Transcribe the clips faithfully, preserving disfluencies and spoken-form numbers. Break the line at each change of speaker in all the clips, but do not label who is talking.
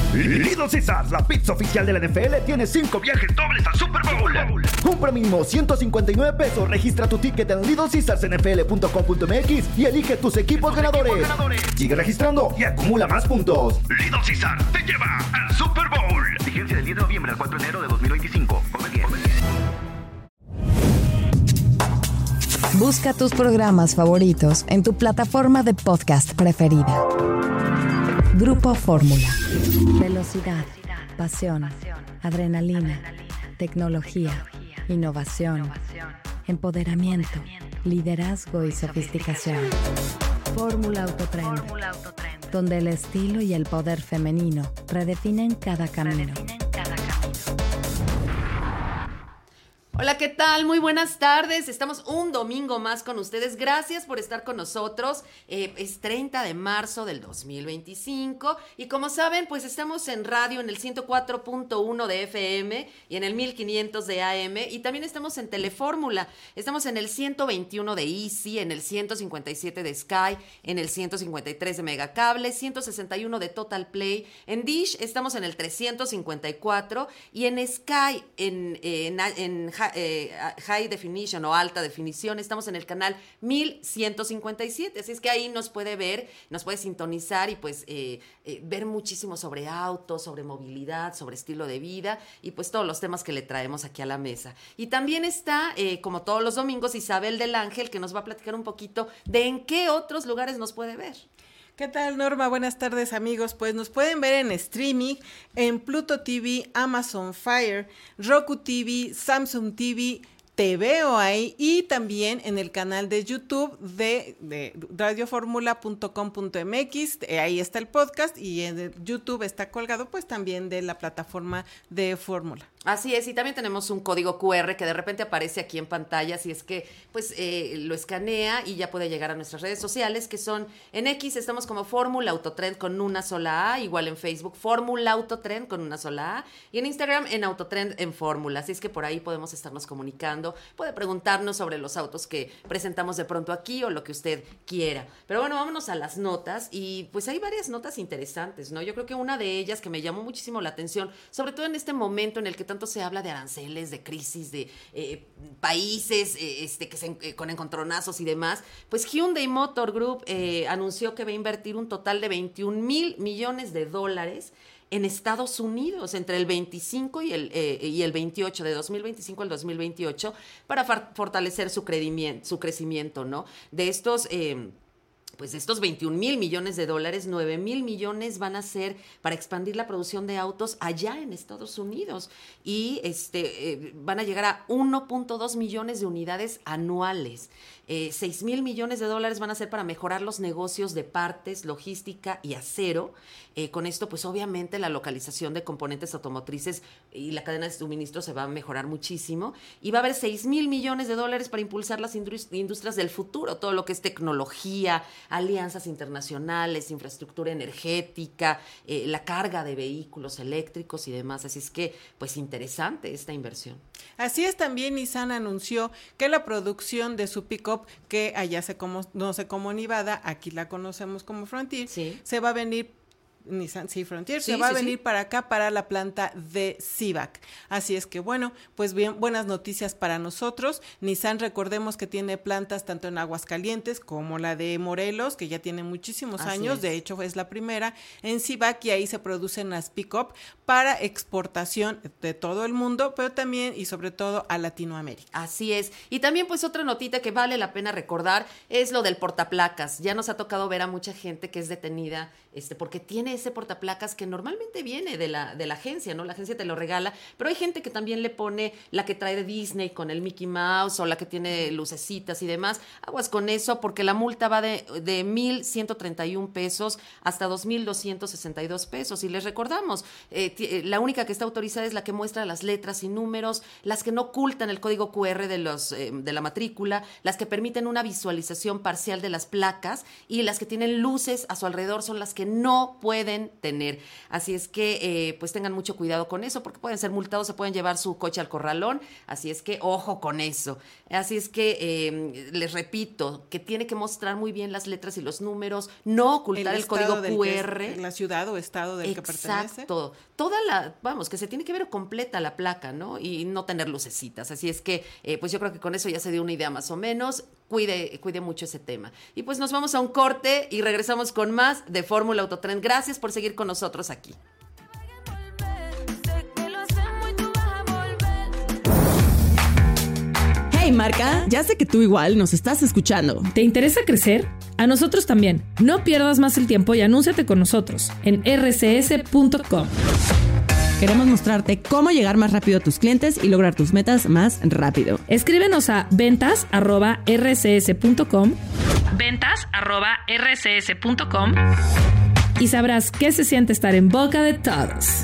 Little Caesars, la pizza oficial de la N F L, tiene cinco viajes dobles al Super Bowl. Compra mínimo ciento cincuenta y nueve pesos, registra tu ticket en little caesars n f l punto com punto m x y elige tus equipos ganadores. equipos ganadores. Sigue registrando y acumula más puntos. Little Caesars te lleva al Super Bowl. Vigencia del diez de noviembre al cuatro de enero de dos mil veinticinco. Come bien.
Busca tus programas favoritos en tu plataforma de podcast preferida. Grupo Fórmula. Velocidad, pasión, adrenalina, tecnología, innovación, empoderamiento, liderazgo y sofisticación. Fórmula Autotrend, donde el estilo y el poder femenino redefinen cada camino.
Hola, ¿qué tal? Muy buenas tardes. Estamos un domingo más con ustedes. Gracias por estar con nosotros. Eh, es treinta de marzo del dos mil veinticinco y como saben, pues estamos en radio en el ciento cuatro punto uno de F M y en el mil quinientos de A M y también estamos en Telefórmula. Estamos en el ciento veintiuno de Easy, en el ciento cincuenta y siete de Sky, en el ciento cincuenta y tres de Megacable, ciento sesenta y uno de Total Play. En Dish estamos en el trescientos cincuenta y cuatro y en Sky, en, en, en, en Eh, high definition o alta definición, estamos en el canal mil ciento cincuenta y siete, así es que ahí nos puede ver, nos puede sintonizar y pues eh, eh, ver muchísimo sobre autos, sobre movilidad, sobre estilo de vida y pues todos los temas que le traemos aquí a la mesa. Y también está, eh, como todos los domingos, Isabel del Ángel, que nos va a platicar un poquito de en qué otros lugares nos puede ver.
¿Qué tal, Norma? Buenas tardes, amigos. Pues nos pueden ver en streaming, en Pluto T V, Amazon Fire, Roku T V, Samsung T V, te veo ahí y también en el canal de YouTube de, de radioformula punto com punto m x, ahí está el podcast y en YouTube está colgado pues también de la plataforma de Fórmula.
Así es, y también tenemos un código Q R que de repente aparece aquí en pantalla, así es que pues eh, lo escanea y ya puede llegar a nuestras redes sociales, que son en X estamos como Fórmula Autotrend con una sola A, igual en Facebook Fórmula Autotrend con una sola A, y en Instagram en Autotrend en Fórmula, así es que por ahí podemos estarnos comunicando, puede preguntarnos sobre los autos que presentamos de pronto aquí o lo que usted quiera. Pero bueno, vámonos a las notas y pues hay varias notas interesantes, ¿no? Yo creo que una de ellas que me llamó muchísimo la atención, sobre todo en este momento en el que tanto se habla de aranceles, de crisis, de eh, países eh, este, que se, eh, con encontronazos y demás, pues Hyundai Motor Group eh, anunció que va a invertir un total de veintiún mil millones de dólares en Estados Unidos entre el veinticinco y el, eh, y el veintiocho, de dos mil veinticinco al dos mil veintiocho, para far- fortalecer su, credimiento, su crecimiento, ¿no? De estos... Eh, Pues de estos veintiún mil millones de dólares, nueve mil millones van a ser para expandir la producción de autos allá en Estados Unidos y este, eh, van a llegar a uno punto dos millones de unidades anuales. Eh, seis mil millones de dólares van a ser para mejorar los negocios de partes, logística y acero. Eh, con esto, pues obviamente la localización de componentes automotrices y la cadena de suministro se va a mejorar muchísimo. Y va a haber seis mil millones de dólares para impulsar las industrias del futuro, todo lo que es tecnología, alianzas internacionales, infraestructura energética, eh, la carga de vehículos eléctricos y demás. Así es que, pues interesante esta inversión.
Así es, también Nissan anunció que la producción de su pick-up, que allá se conoce como Nevada, aquí la conocemos como Frontier,
sí.
se va a venir Nissan, sí, Frontier,
sí,
se va
sí,
a venir
sí.
para acá, para la planta de Civac. Así es que, bueno, pues bien, buenas noticias para nosotros. Nissan, recordemos que tiene plantas tanto en Aguascalientes como la de Morelos, que ya tiene muchísimos
Así
años,
es.
de hecho es la primera en Civac, y ahí se producen las pick-up para exportación de todo el mundo, pero también y sobre todo a Latinoamérica.
Así es. Y también pues otra notita que vale la pena recordar es lo del portaplacas. Ya nos ha tocado ver a mucha gente que es detenida este, porque tiene ese portaplacas que normalmente viene de la, de la agencia, ¿no? La agencia te lo regala, pero hay gente que también le pone la que trae de Disney con el Mickey Mouse o la que tiene lucecitas y demás. Aguas con eso porque la multa va de, de mil ciento treinta y un pesos hasta dos mil doscientos sesenta y dos pesos. Y les recordamos, eh, t- la única que está autorizada es la que muestra las letras y números, las que no ocultan el código Q R de, los, eh, de la matrícula, las que permiten una visualización parcial de las placas y las que tienen luces a su alrededor son las que no pueden pueden tener. Así es que eh, pues tengan mucho cuidado con eso, porque pueden ser multados, se pueden llevar su coche al corralón, así es que ojo con eso. Así es que eh, les repito, que tiene que mostrar muy bien las letras y los números, no ocultar el, el código cu erre.
Es, la ciudad o estado del
Exacto.
que pertenece.
Exacto. Toda la, vamos, que se tiene que ver completa la placa, ¿no? Y no tener lucecitas. Así es que, eh, pues yo creo que con eso ya se dio una idea más o menos. Cuide, cuide mucho ese tema. Y pues nos vamos a un corte y regresamos con más de Fórmula Autotren. Gracias por seguir con nosotros aquí.
Hey marca, ya sé que tú igual nos estás escuchando.
¿Te interesa crecer? A nosotros también. No pierdas más el tiempo y anúnciate con nosotros en erre ce ese punto com.
Queremos mostrarte cómo llegar más rápido a tus clientes y lograr tus metas más rápido.
Escríbenos a ventas arroba erre ce ese punto com, ventas arroba erre ce ese punto com y sabrás qué se siente estar en boca de todos.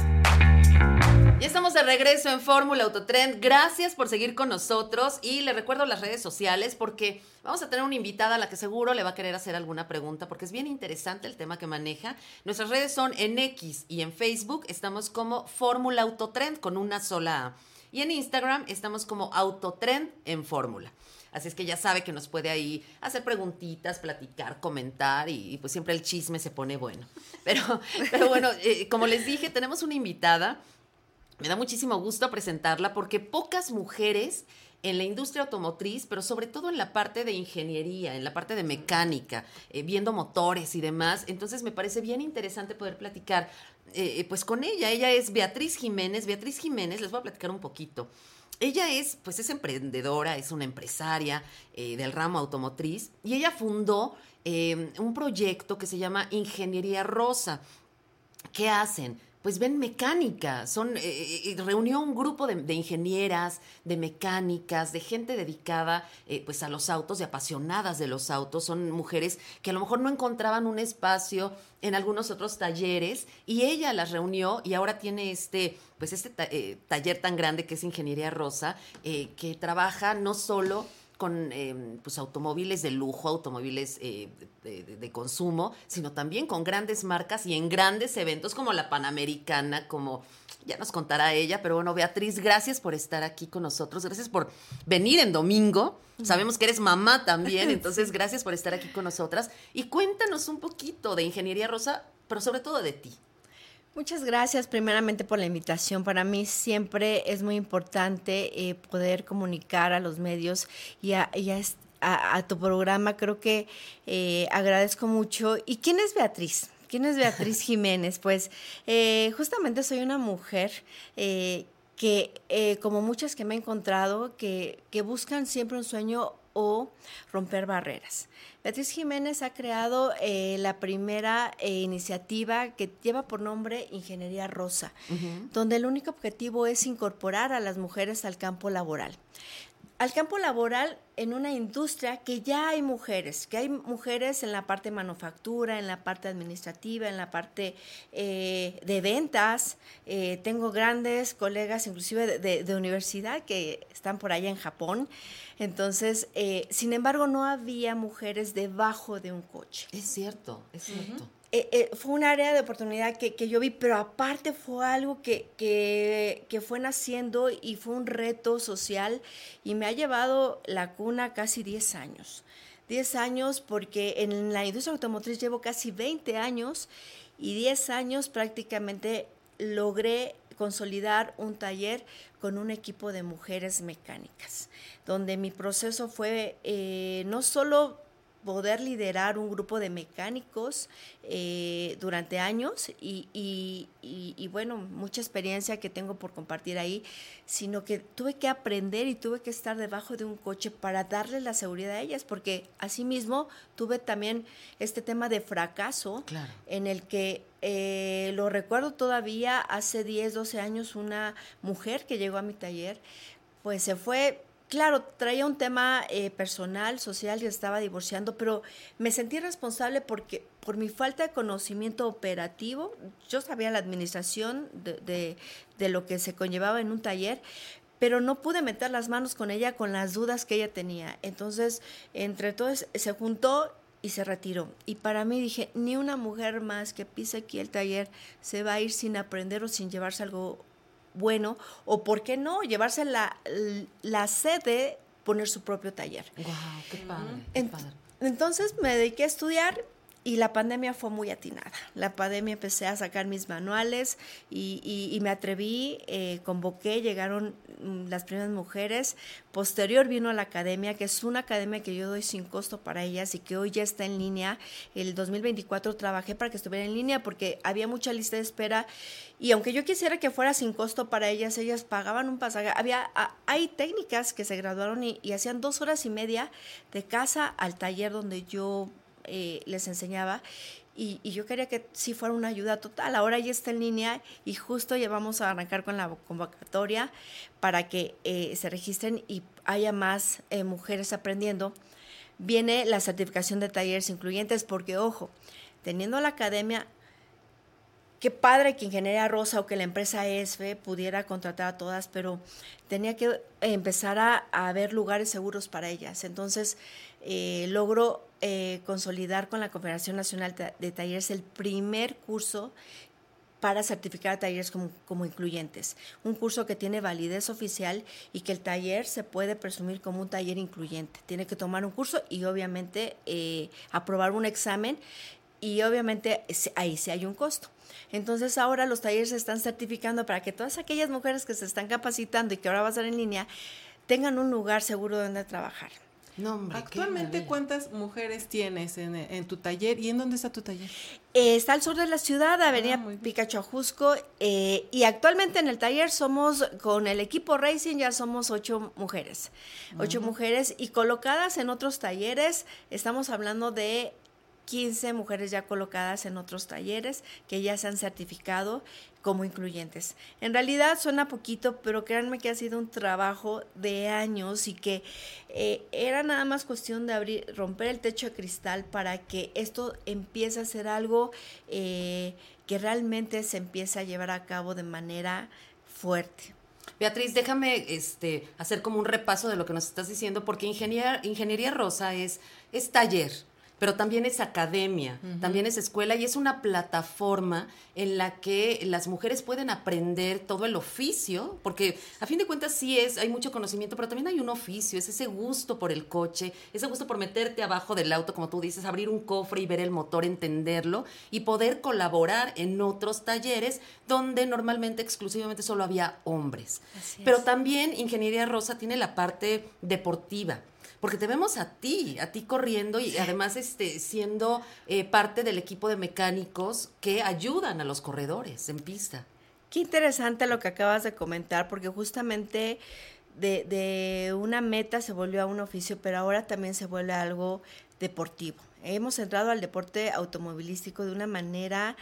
Ya estamos de regreso en Fórmula Autotren. Gracias por seguir con nosotros y les recuerdo las redes sociales porque vamos a tener una invitada a la que seguro le va a querer hacer alguna pregunta porque es bien interesante el tema que maneja. Nuestras redes son en X y en Facebook estamos como Fórmula Autotren con una sola A. Y en Instagram estamos como Autotren en Fórmula. Así es que ya sabe que nos puede ahí hacer preguntitas, platicar, comentar y, y pues siempre el chisme se pone bueno. Pero, pero bueno, eh, como les dije, tenemos una invitada. Me da muchísimo gusto presentarla porque pocas mujeres en la industria automotriz, pero sobre todo en la parte de ingeniería, en la parte de mecánica, eh, viendo motores y demás. Entonces me parece bien interesante poder platicar eh, pues con ella. Ella es Beatriz Jiménez. Beatriz Jiménez, les voy a platicar un poquito. Ella es, pues es emprendedora, es una empresaria eh, del ramo automotriz y ella fundó eh, un proyecto que se llama Ingeniería Rosa. ¿Qué hacen? Pues ven mecánica, son, eh, reunió un grupo de, de ingenieras, de mecánicas, de gente dedicada eh, pues a los autos, de apasionadas de los autos. Son mujeres que a lo mejor no encontraban un espacio en algunos otros talleres y ella las reunió y ahora tiene este, pues este ta- eh, taller tan grande que es Ingeniería Rosa, eh, que trabaja no solo con eh, pues automóviles de lujo, automóviles eh, de, de, de consumo, sino también con grandes marcas y en grandes eventos como la Panamericana, como ya nos contará ella, pero bueno, Beatriz, gracias por estar aquí con nosotros, gracias por venir en domingo, sabemos que eres mamá también, entonces gracias por estar aquí con nosotras y cuéntanos un poquito de Ingeniería Rosa, pero sobre todo de ti.
Muchas gracias primeramente por la invitación. Para mí siempre es muy importante eh, poder comunicar a los medios y a, y a, a, a tu programa. Creo que eh, agradezco mucho. ¿Y quién es Beatriz? ¿Quién es Beatriz Jiménez? Pues eh, justamente soy una mujer eh, que, eh, como muchas que me he encontrado, que, que buscan siempre un sueño o romper barreras. Beatriz Jiménez ha creado eh, la primera eh, iniciativa que lleva por nombre Ingeniería Rosa, uh-huh. donde el único objetivo es incorporar a las mujeres al campo laboral. Al campo laboral en una industria que ya hay mujeres, que hay mujeres en la parte de manufactura, en la parte administrativa, en la parte eh, de ventas. Eh, tengo grandes colegas, inclusive de, de, de universidad, que están por allá en Japón. Entonces, eh, sin embargo, no había mujeres debajo de un coche.
Es cierto, es cierto. Uh-huh.
Eh, eh, fue un área de oportunidad que, que yo vi, pero aparte fue algo que, que, que fue naciendo y fue un reto social y me ha llevado la cuna casi diez años. diez años porque en la industria automotriz llevo casi veinte años y diez años prácticamente logré consolidar un taller con un equipo de mujeres mecánicas, donde mi proceso fue eh, no solo poder liderar un grupo de mecánicos eh, durante años y, y, y, y bueno, mucha experiencia que tengo por compartir ahí, sino que tuve que aprender y tuve que estar debajo de un coche para darles la seguridad a ellas, porque asimismo tuve también este tema de fracaso, claro, en el que eh, lo recuerdo todavía, hace diez, doce años, una mujer que llegó a mi taller, pues se fue. Claro, traía un tema eh, personal, social, y estaba divorciando, pero me sentí responsable porque por mi falta de conocimiento operativo, yo sabía la administración de, de, de lo que se conllevaba en un taller, pero no pude meter las manos con ella con las dudas que ella tenía. Entonces, entre todos, se juntó y se retiró. Y para mí dije, ni una mujer más que pise aquí el taller se va a ir sin aprender o sin llevarse algo bueno, o por qué no, llevarse la, la sed de poner su propio taller.
Wow, qué padre, qué
Ent-
padre.
Entonces me dediqué a estudiar y la pandemia fue muy atinada. La pandemia empecé a sacar mis manuales y, y, y me atreví, eh, convoqué, llegaron mm, las primeras mujeres. Posterior vino a la academia, que es una academia que yo doy sin costo para ellas y que hoy ya está en línea. El dos mil veinticuatro trabajé para que estuviera en línea porque había mucha lista de espera y aunque yo quisiera que fuera sin costo para ellas, ellas pagaban un pasaje. Había, a, hay técnicas que se graduaron y, y hacían dos horas y media de casa al taller donde yo Eh, les enseñaba y, y yo quería que sí fuera una ayuda total. Ahora ya está en línea y justo ya vamos a arrancar con la convocatoria para que eh, se registren y haya más eh, mujeres aprendiendo. Viene la certificación de talleres incluyentes porque, ojo, teniendo la academia, qué padre que Ingeniería Rosa o que la empresa E S F E pudiera contratar a todas, pero tenía que empezar a, a haber lugares seguros para ellas. Entonces, eh, logro eh, consolidar con la Confederación Nacional de Talleres el primer curso para certificar a talleres como, como incluyentes. Un curso que tiene validez oficial y que el taller se puede presumir como un taller incluyente. Tiene que tomar un curso y obviamente eh, aprobar un examen y obviamente ahí sí hay un costo. Entonces ahora los talleres se están certificando para que todas aquellas mujeres que se están capacitando y que ahora va a ser en línea tengan un lugar seguro donde trabajar.
No, hombre,
Actualmente, ¿cuántas mujeres tienes en, en tu taller y en dónde está tu taller?
Eh, está al sur de la ciudad, Avenida
Ah,
Picacho Ajusco, eh, y actualmente en el taller somos, con el equipo Racing ya somos ocho mujeres, ocho uh-huh. mujeres y colocadas en otros talleres, estamos hablando de quince mujeres ya colocadas en otros talleres que ya se han certificado como incluyentes. En realidad suena poquito, pero créanme que ha sido un trabajo de años y que eh, era nada más cuestión de abrir, romper el techo de cristal para que esto empiece a ser algo eh, que realmente se empiece a llevar a cabo de manera fuerte.
Beatriz, déjame este, hacer como un repaso de lo que nos estás diciendo, porque Ingeniería, Ingeniería Rosa es, es taller, pero también es academia, uh-huh. también es escuela y es una plataforma en la que las mujeres pueden aprender todo el oficio, porque a fin de cuentas sí es, hay mucho conocimiento, pero también hay un oficio, es ese gusto por el coche, ese gusto por meterte abajo del auto, como tú dices, abrir un cofre y ver el motor, entenderlo y poder colaborar en otros talleres donde normalmente exclusivamente solo había hombres.
Así es.
Pero también Ingeniería Rosa tiene la parte deportiva. Porque te vemos a ti, a ti corriendo y además este, siendo eh, parte del equipo de mecánicos que ayudan a los corredores en pista.
Qué interesante lo que acabas de comentar, porque justamente de, de una meta se volvió a un oficio, pero ahora también se vuelve algo deportivo. Hemos entrado al deporte automovilístico de una manera...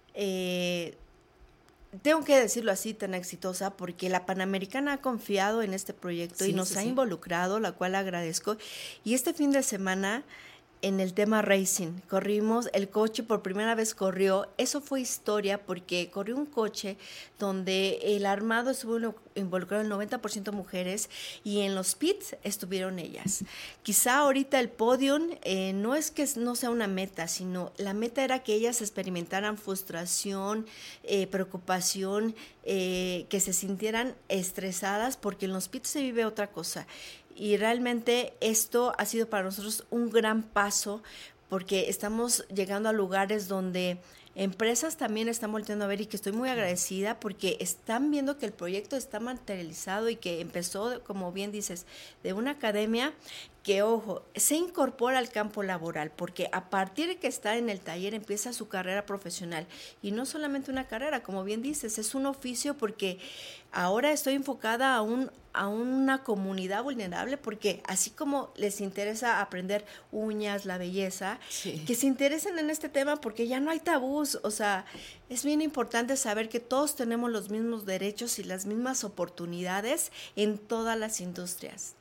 Eh, Tengo que decirlo así, tan exitosa, porque la Panamericana ha confiado en este proyecto
sí,
y nos
sí,
ha
sí.
involucrado, la cual agradezco. Y este fin de semana, en el tema Racing, corrimos, el coche por primera vez corrió. Eso fue historia porque corrió un coche donde el armado estuvo involucrado el noventa por ciento mujeres y en los pits estuvieron ellas. Quizá ahorita el podium eh, no es que no sea una meta, sino la meta era que ellas experimentaran frustración, eh, preocupación, eh, que se sintieran estresadas porque en los pits se vive otra cosa. Y realmente esto ha sido para nosotros un gran paso porque estamos llegando a lugares donde empresas también están volteando a ver y que estoy muy agradecida porque están viendo que el proyecto está materializado y que empezó, como bien dices, de una academia que, ojo, se incorpora al campo laboral porque a partir de que está en el taller empieza su carrera profesional y no solamente una carrera, como bien dices, es un oficio porque ahora estoy enfocada a un a una comunidad vulnerable porque así como les interesa aprender uñas, la belleza,
sí.
que se interesen en este tema porque ya no hay tabús, o sea, es bien importante saber que todos tenemos los mismos derechos y las mismas oportunidades en todas las industrias.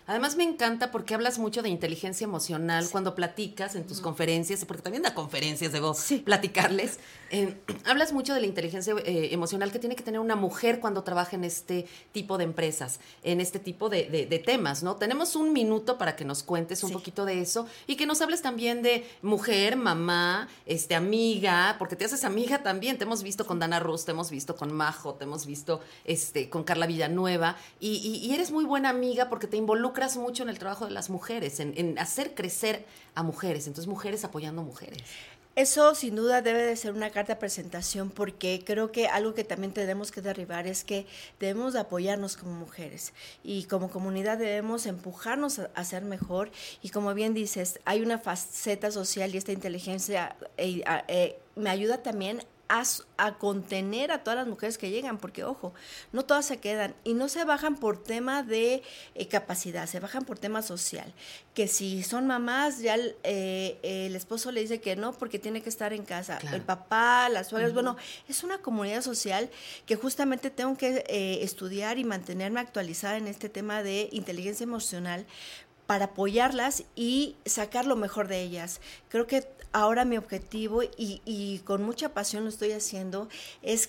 Además me encanta porque hablas mucho de inteligencia emocional sí. cuando platicas en tus uh-huh. conferencias, porque también da conferencias, debo sí. platicarles. Eh, hablas mucho de la inteligencia eh, emocional que tiene que tener una mujer cuando trabaja en este tipo de empresas, en este tipo de, de, de temas, ¿no? Tenemos un minuto para que nos cuentes un sí. poquito de eso y que nos hables también de mujer, mamá, este, amiga, porque te haces amiga también. Te hemos visto con Dana Rus, te hemos visto con Majo, te hemos visto este, con Carla Villanueva y, y, y eres muy buena amiga porque te involucras mucho en el trabajo de las mujeres, en, en hacer crecer a mujeres, entonces mujeres apoyando mujeres.
Eso sin duda debe de ser una carta de presentación porque creo que algo que también tenemos que derribar es que debemos de apoyarnos como mujeres y como comunidad debemos empujarnos a, a ser mejor y como bien dices, hay una faceta social y esta inteligencia eh, eh, me ayuda también A, a contener a todas las mujeres que llegan, porque ojo, no todas se quedan y no se bajan por tema de eh, capacidad, se bajan por tema social, que si son mamás ya el, eh, el esposo le dice que no porque tiene que estar en casa, claro. el papá, las suegras, uh-huh. bueno, es una comunidad social que justamente tengo que eh, estudiar y mantenerme actualizada en este tema de inteligencia emocional para apoyarlas y sacar lo mejor de ellas. Creo que ahora mi objetivo, y, y con mucha pasión lo estoy haciendo, es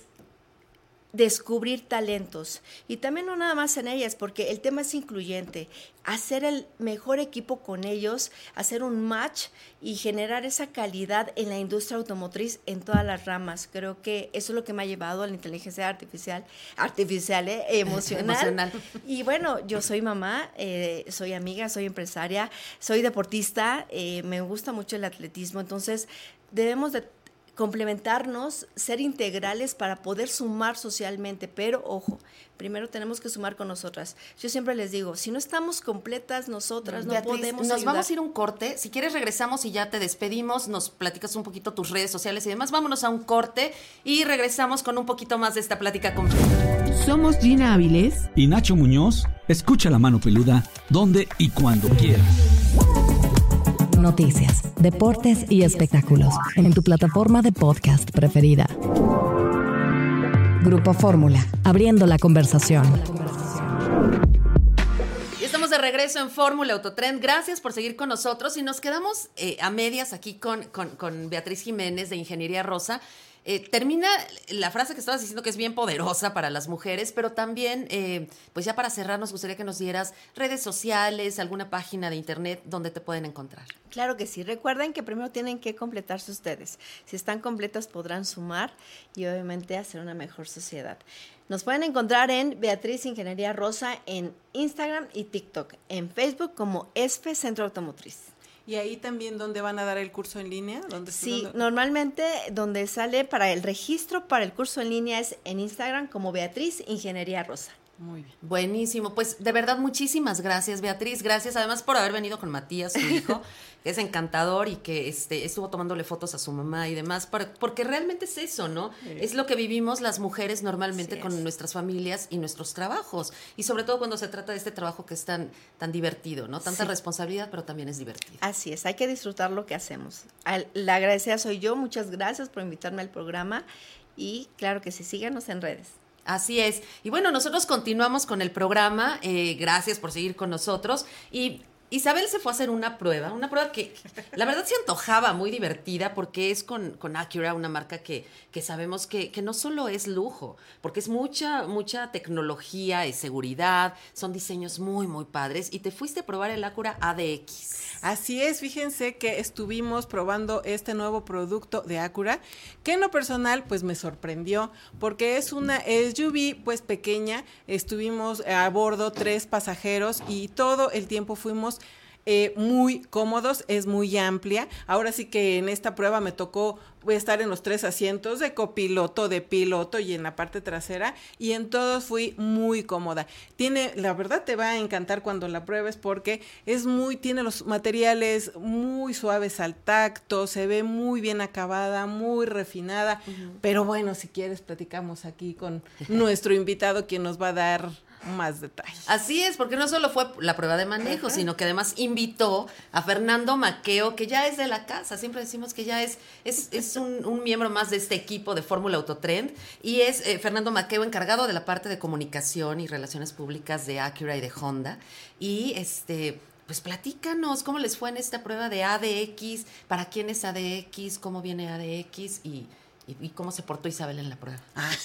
descubrir talentos. Y también no nada más en ellas, porque el tema es incluyente. Hacer el mejor equipo con ellos, hacer un match y generar esa calidad en la industria automotriz en todas las ramas. Creo que eso es lo que me ha llevado a la inteligencia artificial, artificial, ¿eh? emocional. emocional. Y bueno, yo soy mamá, eh, soy amiga, soy empresaria, soy deportista, eh, me gusta mucho el atletismo, entonces debemos de complementarnos, ser integrales para poder sumar socialmente, pero ojo, primero tenemos que sumar con nosotras. Yo siempre les digo, si no estamos completas nosotras, no Beatriz, podemos
nos
ayudar.
Vamos a ir a un corte, si quieres regresamos y ya te despedimos, nos platicas un poquito tus redes sociales y demás, vámonos a un corte y regresamos con un poquito más de esta plática con
Somos Gina Áviles
y Nacho Muñoz. Escucha La Mano Peluda donde y cuando quieras.
Noticias, deportes y espectáculos en tu plataforma de podcast preferida. Grupo Fórmula, abriendo la conversación.
Y estamos de regreso en Fórmula Autotrend. Gracias por seguir con nosotros y nos quedamos eh, a medias aquí con, con, con Beatriz Jiménez de Ingeniería Rosa. Eh, termina la frase que estabas diciendo que es bien poderosa para las mujeres, pero también, eh, pues ya para cerrar, nos gustaría que nos dieras redes sociales, alguna página de internet donde te pueden encontrar.
Claro que sí. Recuerden que primero tienen que completarse ustedes. Si están completas podrán sumar y obviamente hacer una mejor sociedad. Nos pueden encontrar en Beatriz Ingeniería Rosa en Instagram y TikTok, en Facebook como ESFE Centro Automotriz.
¿Y ahí también dónde van a dar el curso en línea? ¿Dónde
sí,
dónde?
Normalmente donde sale para el registro para el curso en línea es en Instagram como Beatriz Ingeniería Rosa.
Muy bien. Buenísimo. Pues de verdad muchísimas gracias, Beatriz. Gracias además por haber venido con Matías, su hijo, que es encantador y que este, estuvo tomándole fotos a su mamá y demás, para, porque realmente es eso, ¿no? Sí. Es lo que vivimos las mujeres normalmente sí, con es. nuestras familias y nuestros trabajos. Y sobre todo cuando se trata de este trabajo que es tan, tan divertido, ¿no? Tanta sí. responsabilidad, pero también es divertido.
Así es, hay que disfrutar lo que hacemos. La agradecida soy yo. Muchas gracias por invitarme al programa y claro que sí, síganos en redes.
Así es. Y bueno, nosotros continuamos con el programa. Eh, gracias por seguir con nosotros. Y Isabel se fue a hacer una prueba, una prueba que la verdad se antojaba, muy divertida, porque es con, con Acura, una marca que, que sabemos que, que no solo es lujo, porque es mucha, mucha tecnología, es seguridad, son diseños muy, muy padres. Y te fuiste a probar el Acura A D X.
Así es, fíjense que estuvimos probando este nuevo producto de Acura, que en lo personal pues me sorprendió, porque es una S U V pues pequeña, estuvimos a bordo tres pasajeros y todo el tiempo fuimos Eh, muy cómodos, es muy amplia. Ahora sí que en esta prueba me tocó estar en los tres asientos de copiloto, de piloto y en la parte trasera, y en todos fui muy cómoda. Tiene, la verdad te va a encantar cuando la pruebes porque es muy, tiene los materiales muy suaves al tacto, se ve muy bien acabada, muy refinada, uh-huh. Pero bueno, si quieres platicamos aquí con nuestro invitado quien nos va a dar más detalles.
Así es, porque no solo fue la prueba de manejo, uh-huh. sino que además invitó a Fernando Maqueo, que ya es de la casa. Siempre decimos que ya es, es, es un, un miembro más de este equipo de Fórmula Autotrend y es eh, Fernando Maqueo, encargado de la parte de comunicación y relaciones públicas de Acura y de Honda. Y este, pues platícanos cómo les fue en esta prueba de A D X, para quién es A D X, cómo viene A D X y, y, y cómo se portó Isabel en la prueba.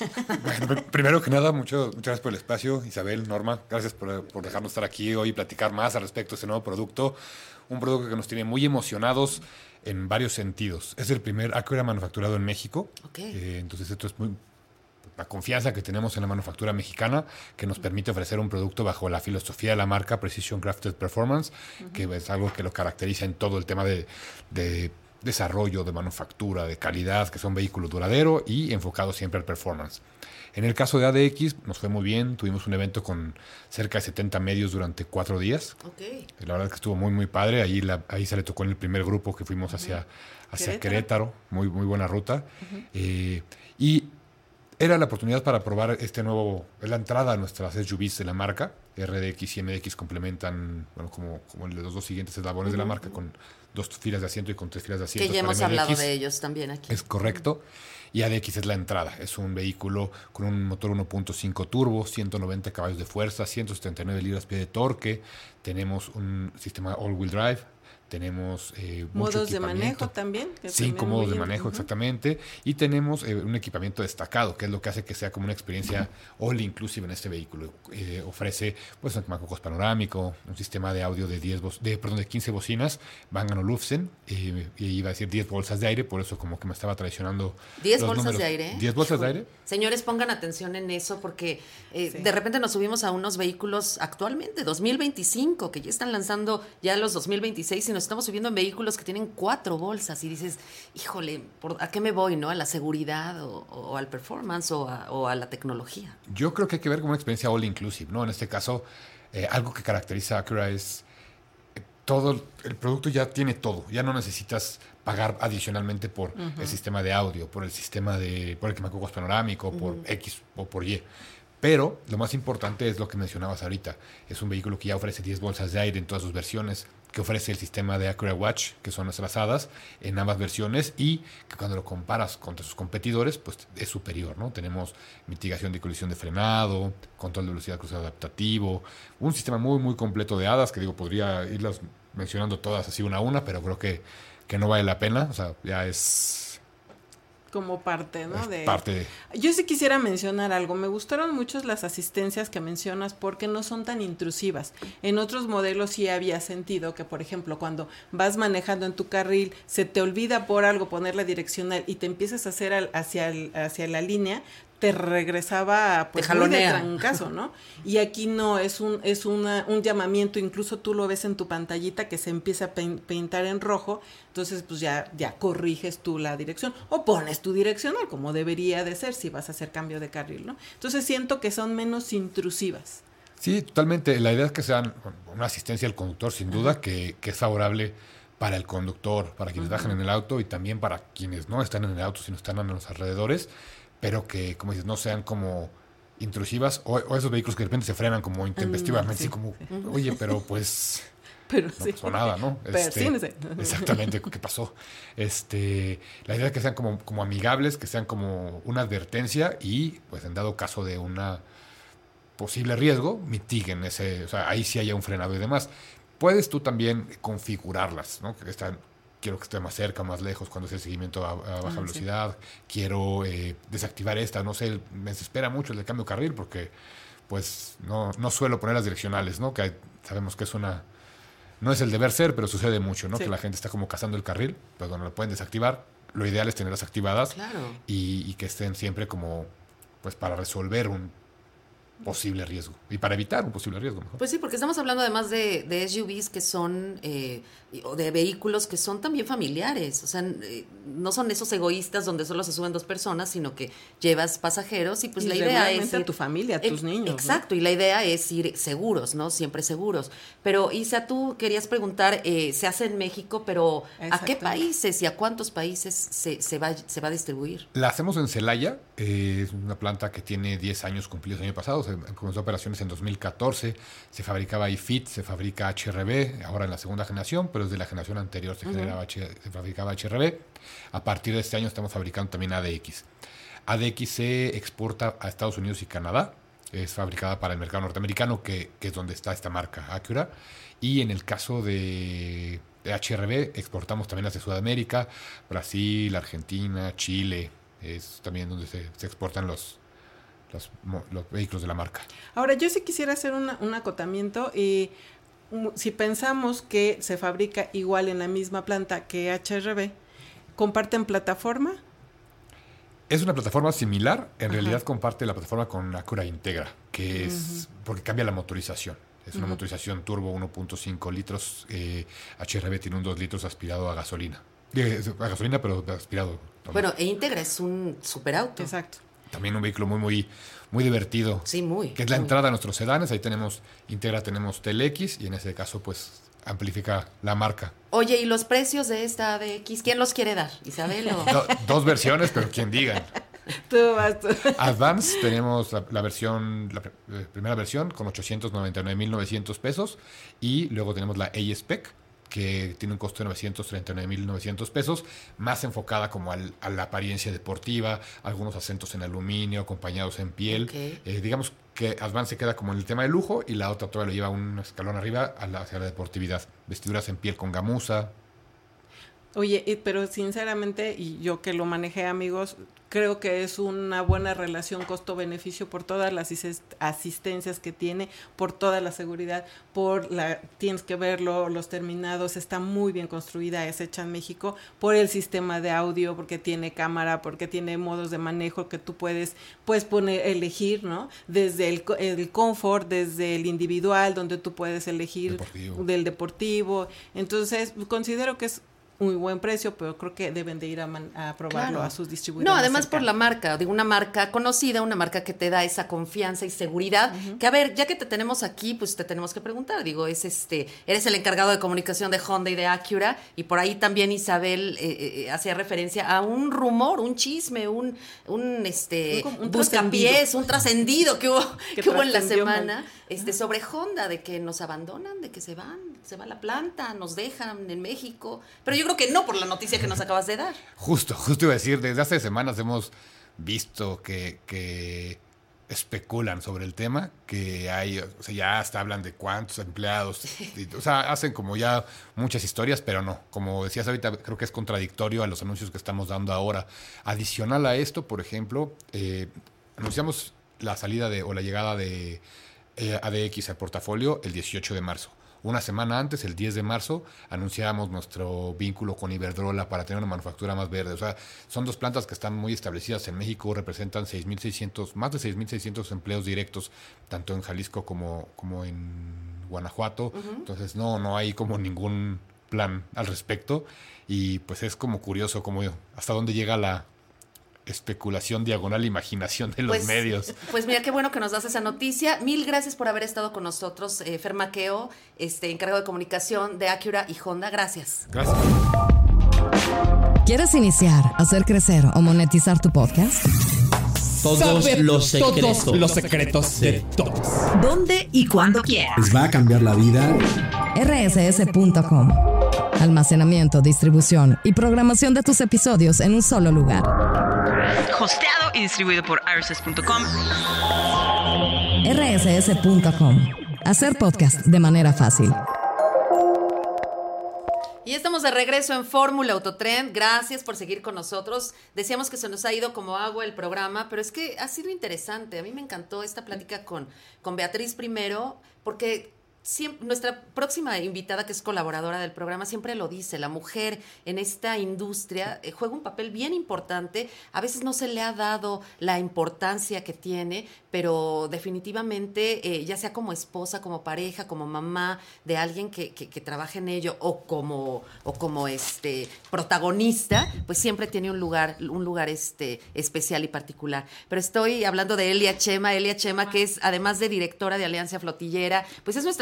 Bueno, primero que nada, mucho, muchas gracias por el espacio, Isabel, Norma, gracias por, por dejarnos estar aquí hoy y platicar más al respecto de este nuevo producto. Un producto que nos tiene muy emocionados en varios sentidos. Es el primer Acura manufacturado en México. Okay. Eh, entonces esto es muy la confianza que tenemos en la manufactura mexicana, que nos permite ofrecer un producto bajo la filosofía de la marca Precision Crafted Performance, uh-huh. que es algo que lo caracteriza en todo el tema de, de desarrollo, de manufactura, de calidad, que son vehículos duraderos y enfocados siempre al performance. En el caso de A D X nos fue muy bien, tuvimos un evento con cerca de setenta medios durante cuatro días. Okay. La verdad es que estuvo muy, muy padre. Ahí, la, ahí se le tocó en el primer grupo que fuimos hacia, uh-huh. hacia Querétaro. Querétaro, muy, muy buena ruta. Uh-huh. Eh, y era la oportunidad para probar este nuevo, es la entrada a nuestras S U Vs de la marca. R D X y M D X complementan, bueno, como, como los dos siguientes eslabones uh-huh. de la marca, con dos filas de asiento y con tres filas de asiento.
Que ya hemos M D X. Hablado de ellos también aquí.
Es correcto. Y A D X es la entrada. Es un vehículo con un motor uno punto cinco turbo, ciento noventa caballos de fuerza, ciento setenta y nueve libras-pie de torque. Tenemos un sistema all-wheel drive. Tenemos eh,
modos de manejo también.
Cinco modos de manejo, uh-huh. exactamente. Y tenemos eh, un equipamiento destacado, que es lo que hace que sea como una experiencia uh-huh. all inclusive en este vehículo. Eh, ofrece pues un quemacocos panorámico, un sistema de audio de diez vo- de, perdón, de quince bocinas, Bang and Olufsen, eh, y iba a decir diez bolsas de aire, por eso como que me estaba traicionando.
¿diez bolsas números. de aire?
¿diez bolsas Híjole. de aire?
Señores, pongan atención en eso, porque eh, sí. de repente nos subimos a unos vehículos actualmente, dos mil veinticinco, que ya están lanzando ya los dos mil veintiséis y nos estamos subiendo en vehículos que tienen cuatro bolsas y dices, híjole, ¿por, ¿a qué me voy, no? ¿A la seguridad o, o al performance o a, o a la tecnología?
Yo creo que hay que ver como una experiencia all inclusive, ¿no? En este caso, eh, algo que caracteriza a Acura es eh, todo, el producto ya tiene todo, ya no necesitas pagar adicionalmente por uh-huh. el sistema de audio, por el sistema de, por el quemacocos panorámico, uh-huh. por X o por Y. Pero lo más importante es lo que mencionabas ahorita. Es un vehículo que ya ofrece diez bolsas de aire en todas sus versiones, que ofrece el sistema de Acura Watch, que son las trazadas en ambas versiones, y que cuando lo comparas contra sus competidores, pues es superior, ¿no? Tenemos mitigación de colisión de frenado, control de velocidad cruzada adaptativo, un sistema muy, muy completo de hadas, que digo, podría irlas mencionando todas así una a una, pero creo que, que no vale la pena. O sea, ya es...
como parte, ¿no?
De... parte de...
Yo sí quisiera mencionar algo. Me gustaron mucho las asistencias que mencionas porque no son tan intrusivas. En otros modelos sí había sentido que, por ejemplo, cuando vas manejando en tu carril, se te olvida por algo poner la direccional y te empiezas a hacer al, hacia, el, hacia la línea, te regresaba pues muy de trancazo, ¿no? Y aquí no, es un es una, un llamamiento, incluso tú lo ves en tu pantallita que se empieza a pintar en rojo, entonces pues ya, ya corriges tú la dirección o pones tu direccional como debería de ser si vas a hacer cambio de carril, ¿no? Entonces siento que son menos intrusivas.
Sí, totalmente. La idea es que sean una asistencia al conductor, sin duda, que, que es favorable para el conductor, para quienes uh-huh. bajan en el auto y también para quienes no están en el auto, sino están en los alrededores, pero que, como dices, no sean como intrusivas o, o esos vehículos que de repente se frenan como intempestivamente, sí, así como, sí. oye, pero pues
pero
no
sí.
pasó nada, ¿no? Este, exactamente, ¿qué pasó? Este, la idea es que sean como, como amigables, que sean como una advertencia y, pues, en dado caso de una posible riesgo, mitiguen ese, o sea, ahí sí haya un frenado y demás. Puedes tú también configurarlas, ¿no? Que están... quiero que esté más cerca, más lejos cuando es el seguimiento a, a baja ah, velocidad, sí. quiero eh, desactivar esta, no sé, me desespera mucho el de cambio de carril porque pues no, no suelo poner las direccionales, ¿no? Que hay, sabemos que es una, no es el deber ser, pero sucede mucho, ¿no? Sí. Que la gente está como cazando el carril, pero cuando lo pueden desactivar, lo ideal es tenerlas activadas
claro.
y, y que estén siempre como, pues para resolver un posible riesgo y para evitar un posible riesgo mejor.
Pues sí, porque estamos hablando además de, de S U Vs que son eh, o de vehículos que son también familiares, o sea, eh, no son esos egoístas donde solo se suben dos personas, sino que llevas pasajeros y pues
y
la idea es
ir, a tu familia, a tus eh, niños.
Exacto,
¿no?
Y la idea es ir seguros, ¿no? Siempre seguros. Pero Isa, tú querías preguntar, eh, se hace en México, pero ¿a qué países y a cuántos países se, se, va, se va a distribuir?
La hacemos en Celaya, eh, es una planta que tiene diez años cumplidos el año pasado, comenzó operaciones en dos mil catorce, se fabricaba I F I T, se fabrica H R B, ahora en la segunda generación, pero desde la generación anterior se, uh-huh. generaba H, se fabricaba H R B. A partir de este año estamos fabricando también A D X. A D X se exporta a Estados Unidos y Canadá, es fabricada para el mercado norteamericano, que, que es donde está esta marca Acura, y en el caso de... de H R B exportamos también hacia Sudamérica, Brasil, Argentina, Chile, es también donde se, se exportan los, los, los vehículos de la marca.
Ahora, yo sí quisiera hacer una, un acotamiento. Eh, si pensamos que se fabrica igual en la misma planta que H R B, ¿comparten plataforma?
Es una plataforma similar, en Ajá. realidad comparte la plataforma con Acura Integra, que es uh-huh. porque cambia la motorización. Es una uh-huh. motorización turbo uno punto cinco litros. Eh, H R B tiene un dos litros aspirado a gasolina. Eh, a gasolina, pero aspirado. También.
Bueno, e Integra es un superauto.
Exacto.
También un vehículo muy, muy, muy divertido.
Sí, muy.
Que es la
muy.
entrada a nuestros sedanes. Ahí tenemos Integra, tenemos T L X y en ese caso, pues, amplifica la marca.
Oye, ¿y los precios de esta A D X? ¿Quién los quiere dar? ¿Isabel o...?
Do, dos versiones, pero quien digan.
Tú vas tú.
Advance tenemos la, la versión, la eh, primera versión con ochocientos noventa y nueve mil novecientos pesos y luego tenemos la A-Spec que tiene un costo de novecientos treinta y nueve mil novecientos pesos, más enfocada como al, a la apariencia deportiva, algunos acentos en aluminio, acompañados en piel. Okay. Eh, digamos que Advance se queda como en el tema de lujo y la otra todavía lo lleva un escalón arriba a la, hacia la deportividad. Vestiduras en piel con gamuza.
Oye, pero sinceramente, y yo que lo manejé, amigos, creo que es una buena relación costo-beneficio por todas las asistencias que tiene, por toda la seguridad, por la, tienes que verlo, los terminados, está muy bien construida, es hecha en México, por el sistema de audio, porque tiene cámara, porque tiene modos de manejo que tú puedes, puedes poner, elegir, ¿no? Desde el, el confort, desde el individual, donde tú puedes elegir deportivo. Del deportivo. Entonces, considero que es muy buen precio, pero creo que deben de ir a, man, a probarlo claro. a sus distribuidores.
No, además cercanos. Por la marca, digo, una marca conocida, una marca que te da esa confianza y seguridad, uh-huh. que a ver, ya que te tenemos aquí, pues te tenemos que preguntar, digo, es este, eres el encargado de comunicación de Honda y de Acura, y por ahí también Isabel eh, eh, hacía referencia a un rumor, un chisme, un, un este, un, un buscapiés, un trascendido que hubo, que, que hubo en la semana, este, sobre Honda, de que nos abandonan, de que se van, se va a la planta, nos dejan en México, pero yo creo que no por la noticia que nos acabas de dar.
Justo, justo iba a decir, desde hace semanas hemos visto que, que especulan sobre el tema, que hay, o sea, ya hasta hablan de cuántos empleados, y, o sea, hacen como ya muchas historias, pero no, como decías ahorita, creo que es contradictorio a los anuncios que estamos dando ahora. Adicional a esto, por ejemplo, eh, anunciamos la salida de, o la llegada de eh, A D X al portafolio el dieciocho de marzo. Una semana antes, el diez de marzo, anunciábamos nuestro vínculo con Iberdrola para tener una manufactura más verde. O sea, son dos plantas que están muy establecidas en México, representan seis mil seiscientos, más de seis mil seiscientos empleos directos, tanto en Jalisco como, como en Guanajuato. Uh-huh. Entonces, no, no hay como ningún plan al respecto. Y pues es como curioso como hasta dónde llega la especulación diagonal imaginación de los
pues,
medios.
Pues mira, qué bueno que nos das esa noticia. Mil gracias por haber estado con nosotros, eh, Fer Maqueo, este, encargado de comunicación de Acura y Honda. Gracias.
Gracias.
¿Quieres iniciar, hacer crecer o monetizar tu podcast?
Todos
Saber
los secretos.
Todos los secretos de todos.
¿Dónde y cuándo quieras?
¿Les va a cambiar la vida?
R S S punto com. Almacenamiento, distribución y programación de tus episodios en un solo lugar.
Hosteado y distribuido por R S S punto com.
R S S punto com. Hacer podcast de manera fácil.
Y estamos de regreso en Fórmula Autotrend. Gracias por seguir con nosotros. Decíamos que se nos ha ido como agua el programa, pero es que ha sido interesante. A mí me encantó esta plática con, con Beatriz primero, porque siempre, nuestra próxima invitada, que es colaboradora del programa, siempre lo dice, la mujer en esta industria eh, juega un papel bien importante. A veces no se le ha dado la importancia que tiene, pero definitivamente, eh, ya sea como esposa, como pareja, como mamá de alguien que, que, que trabaja en ello, o como, o como este protagonista, pues siempre tiene un lugar, un lugar este, especial y particular. Pero estoy hablando de Elia Chema, Elia Chema, que es, además de directora de Alianza Flotillera, pues es nuestra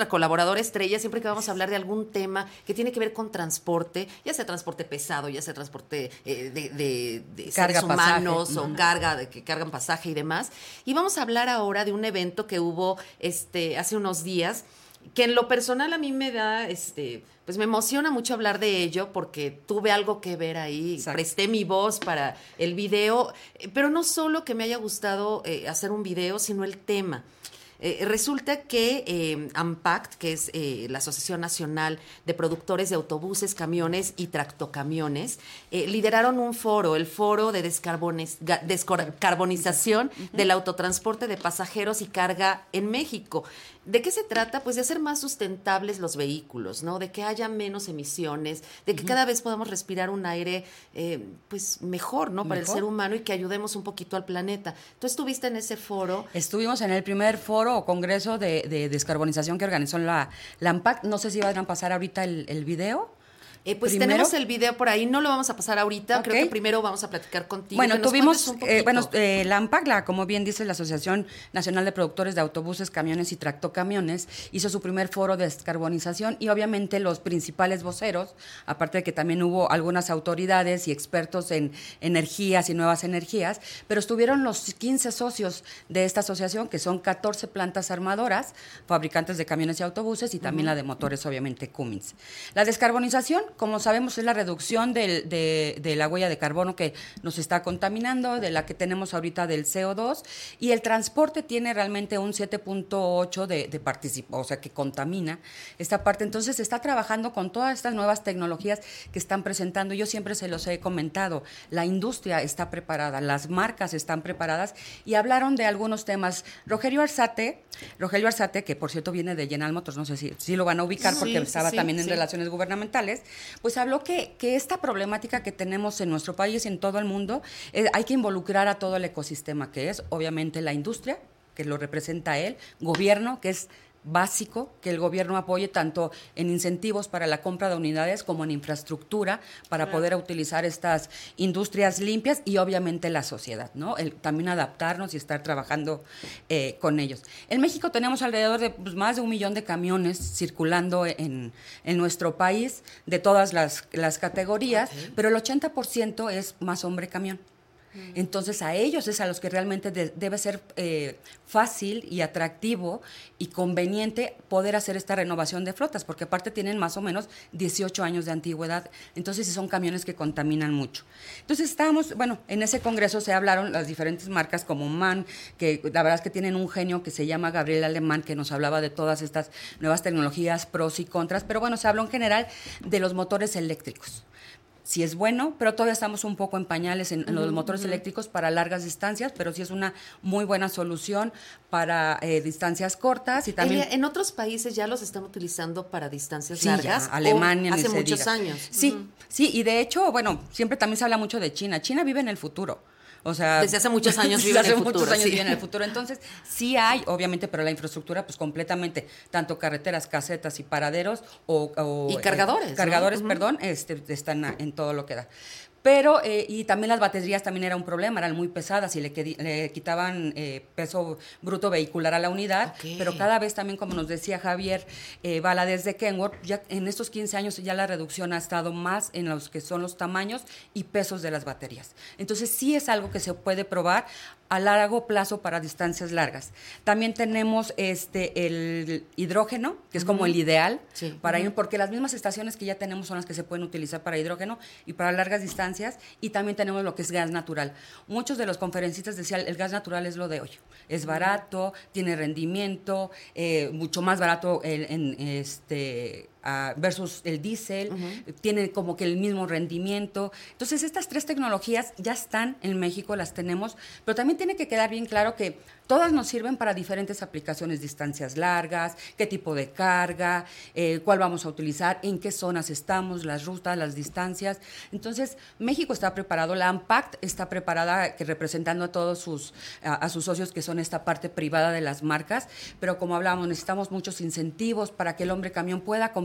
colaboradora estrella siempre que vamos a hablar de algún tema que tiene que ver con transporte, ya sea transporte pesado, ya sea transporte eh, de, de, de
carga,
seres humanos
pasaje.
o
Uh-huh.
carga, de, que cargan pasaje y demás. Y vamos a hablar ahora de un evento que hubo este, hace unos días, que en lo personal a mí me da, este, pues me emociona mucho hablar de ello porque tuve algo que ver ahí, Exacto. presté mi voz para el video, pero no solo que me haya gustado eh, hacer un video, sino el tema. Eh, resulta que eh, AMPACT, que es eh, la Asociación Nacional de Productores de Autobuses, Camiones y Tractocamiones, eh, lideraron un foro, el Foro de Descarboniz- Descarbonización uh-huh. del Autotransporte de Pasajeros y Carga en México. ¿De qué se trata? Pues de hacer más sustentables los vehículos, ¿no? De que haya menos emisiones, de que uh-huh. cada vez podamos respirar un aire eh, pues mejor, ¿no? Para ¿Mejor? el ser humano y que ayudemos un poquito al planeta. ¿Tú estuviste en ese foro?
Estuvimos en el primer foro o congreso de, de descarbonización que organizó la, la AMPACT. No sé si van a pasar ahorita el, el video.
Eh, pues
¿Primero?
Tenemos el video por ahí, no lo vamos a pasar ahorita,
Okay.
creo que primero vamos a platicar contigo.
Bueno, tuvimos, eh, bueno, eh, la AMPACT, la, como bien dice, la Asociación Nacional de Productores de Autobuses, Camiones y Tractocamiones, hizo su primer foro de descarbonización y obviamente los principales voceros, aparte de que también hubo algunas autoridades y expertos en energías y nuevas energías, pero estuvieron los quince socios de esta asociación, que son catorce plantas armadoras, fabricantes de camiones y autobuses, y también uh-huh. la de motores, obviamente, Cummins. La descarbonización, como sabemos, es la reducción del, de, de la huella de carbono que nos está contaminando, de la que tenemos ahorita del C O dos, y el transporte tiene realmente un siete punto ocho de, de participación, o sea, que contamina esta parte. Entonces, se está trabajando con todas estas nuevas tecnologías que están presentando. Yo siempre se los he comentado, la industria está preparada, las marcas están preparadas, y hablaron de algunos temas. Rogelio Arzate, Rogelio Arzate, que por cierto viene de General Motors, no sé si, si lo van a ubicar, sí, porque estaba sí, también en sí. relaciones gubernamentales, pues habló que, que esta problemática que tenemos en nuestro país y en todo el mundo, eh, hay que involucrar a todo el ecosistema, que es obviamente la industria, que lo representa él, gobierno, que es básico, que el gobierno apoye tanto en incentivos para la compra de unidades como en infraestructura para claro. poder utilizar estas industrias limpias, y obviamente la sociedad, ¿no? El, también adaptarnos y estar trabajando eh, con ellos. En México tenemos alrededor de pues, más de un millón de camiones circulando en, en nuestro país, de todas las, las categorías, okay. pero el ochenta por ciento es más hombre camión. Entonces a ellos es a los que realmente de, debe ser eh, fácil y atractivo y conveniente poder hacer esta renovación de flotas, porque aparte tienen más o menos dieciocho años de antigüedad, entonces sí son camiones que contaminan mucho. Entonces estábamos, bueno, en ese congreso se hablaron las diferentes marcas como MAN, que la verdad es que tienen un genio que se llama Gabriel Alemán, que nos hablaba de todas estas nuevas tecnologías, pros y contras, pero bueno, se habló en general de los motores eléctricos. Sí es bueno, pero todavía estamos un poco en pañales en, en los uh-huh, motores uh-huh. eléctricos para largas distancias, pero sí es una muy buena solución para eh, distancias cortas. Y también
Elia, en otros países ya los están utilizando para distancias
sí,
largas.
Ya, Alemania,
hace
ni se
muchos
diga.
años.
Sí,
uh-huh.
sí, y de hecho, bueno, siempre también se habla mucho de China. China vive en el futuro. O sea,
desde hace muchos años vive en el futuro.
Desde hace muchos años
sí.
vive en el futuro. Entonces, sí hay, obviamente, pero la infraestructura, pues completamente, tanto carreteras, casetas y paraderos o... o
y cargadores.
Eh, cargadores,
¿no?
perdón, este, están en todo lo que da. Pero, eh, y también las baterías también era un problema, eran muy pesadas y le, quedi- le quitaban eh, peso bruto vehicular a la unidad, okay. pero cada vez también, como nos decía Javier eh, Valadez de Kenworth, ya en estos quince años ya la reducción ha estado más en los que son los tamaños y pesos de las baterías. Entonces sí es algo que se puede probar a largo plazo para distancias largas. También tenemos este el hidrógeno, que es uh-huh. como el ideal,
sí.
para
uh-huh.
ir, porque las mismas estaciones que ya tenemos son las que se pueden utilizar para hidrógeno y para largas distancias. Y también tenemos lo que es gas natural. Muchos de los conferencistas decían, el gas natural es lo de hoy. Es barato, tiene rendimiento, eh, mucho más barato en, en este... Uh, versus el diésel, uh-huh. tiene como que el mismo rendimiento. Entonces, estas tres tecnologías ya están en México, las tenemos, pero también tiene que quedar bien claro que todas nos sirven para diferentes aplicaciones, distancias largas, qué tipo de carga, eh, cuál vamos a utilizar, en qué zonas estamos, las rutas, las distancias. Entonces, México está preparado, la AMPACT está preparada, que representando a todos sus, a, a sus socios, que son esta parte privada de las marcas, pero como hablábamos, necesitamos muchos incentivos para que el hombre camión pueda comprar